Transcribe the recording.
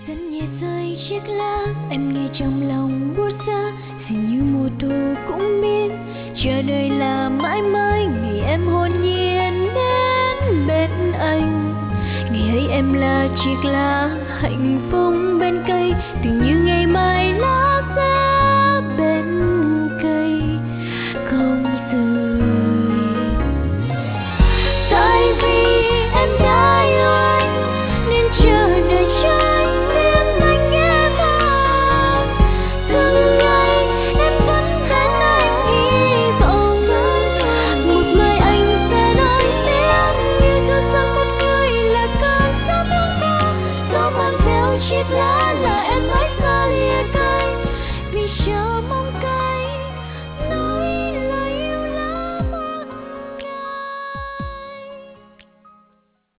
Dần nhẹ rơi chiếc lá, em nghe trong lòng buốt giá. Dường như mùa thu cũng biết chờ đợi là mãi mãi ngày em hồn nhiên đến bên anh. Ngày ấy em là chiếc lá hạnh phúc bên cây, tưởng như ngày mai lá